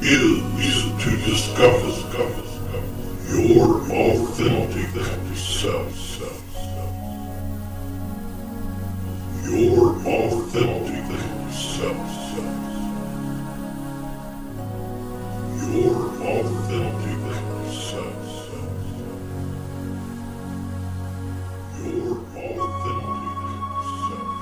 is to discover your authentic self. Your authentic self. Your authentic self. Your authentic self.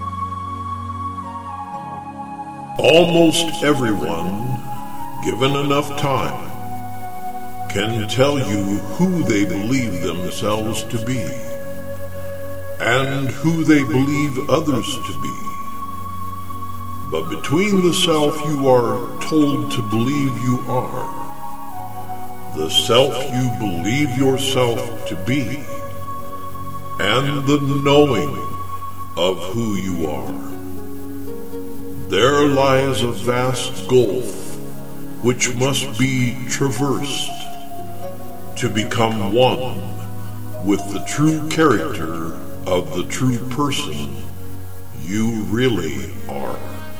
Almost everyone, given enough time, can tell you who they believe themselves to be and who they believe others to be. But between the self you are told to believe you are, the self you believe yourself to be, and the knowing of who you are, there lies a vast gulf which must be traversed to become one with the true character of the true person you really are.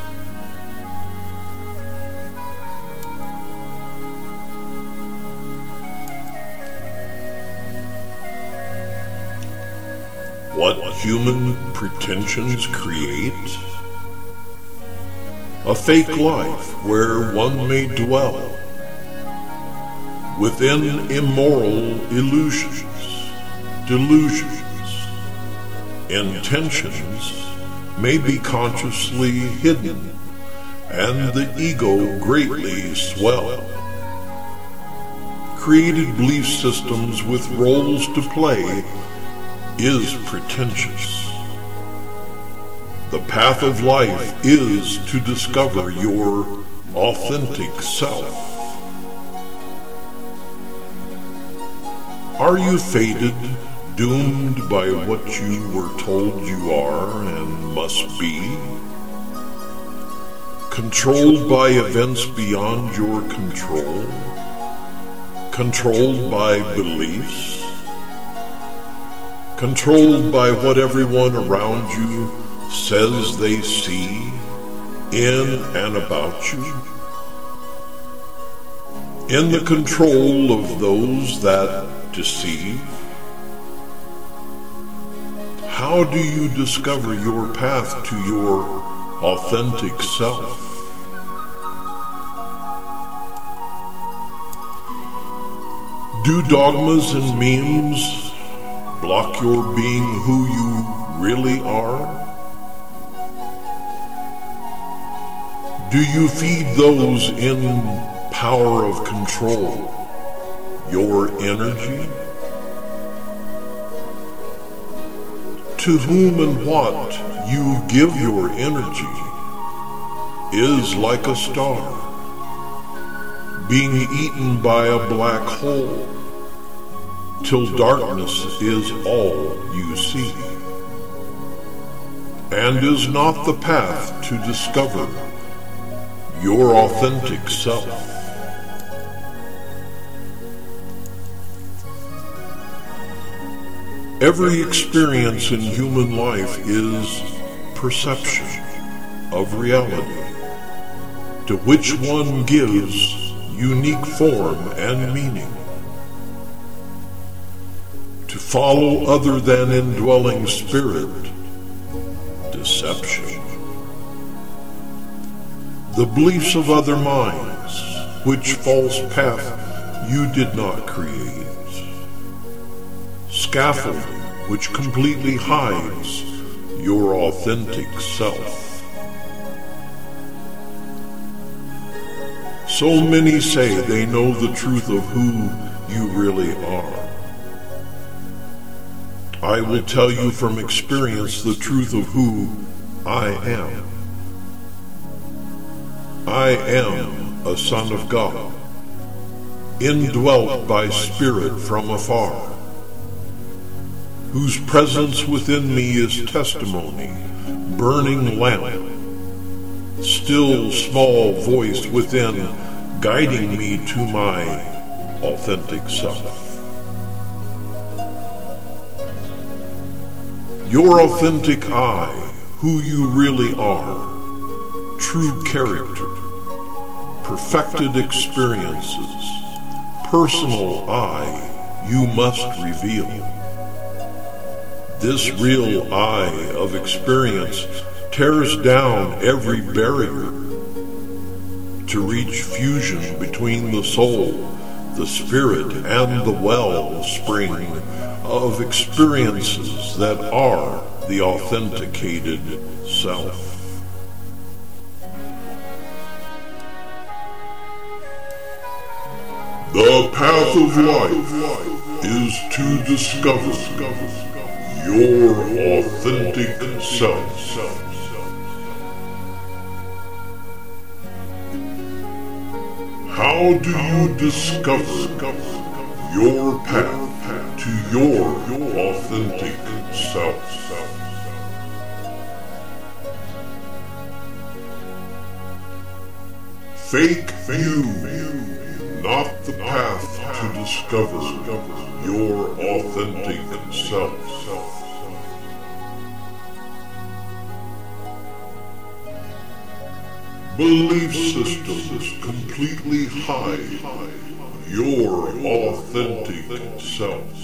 What human pretensions create? A fake life where one may dwell within immoral illusions, delusions. Intentions may be consciously hidden, and the ego greatly swell. Created belief systems with roles to play is pretentious. The path of life is to discover your authentic self. Are you fated, doomed by what you were told you are and must be? Controlled by events beyond your control? Controlled by beliefs? Controlled by what everyone around you says they see in and about you? In the control of those that deceive? How do you discover your path to your authentic self? Do dogmas and memes block your being who you really are? Do you feed those in power of control your energy? To whom and what you give your energy is like a star being eaten by a black hole till darkness is all you see, and is not the path to discover your authentic self. Every experience in human life is perception of reality, to which one gives unique form and meaning. To follow other than indwelling spirit, deception. The beliefs of other minds, which false path you did not create. Scaffolding, which completely hides your authentic self. So many say they know the truth of who you really are. I will tell you from experience the truth of who I am. I am a son of God, indwelt by spirit from afar, whose presence within me is testimony, burning lamp, still small voice within, guiding me to my authentic self. Your authentic I, who you really are, true character, perfected experiences, personal I, you must reveal. This real I of experience tears down every barrier to reach fusion between the soul, the spirit, and the wellspring of experiences that are the authenticated self. The path of life is to discover your authentic self. How do you discover your path to your authentic self? Fake you, not the path to discover your authentic self. Belief systems completely hide your authentic self.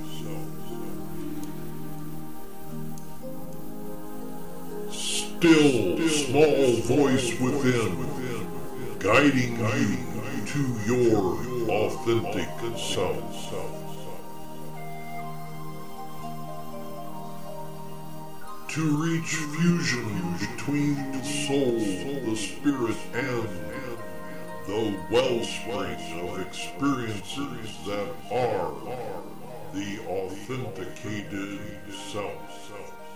Still, small voice within, guiding you to your authentic self. To reach fusion between the soul, the spirit, and the wellspring of experiences that are the authenticated self.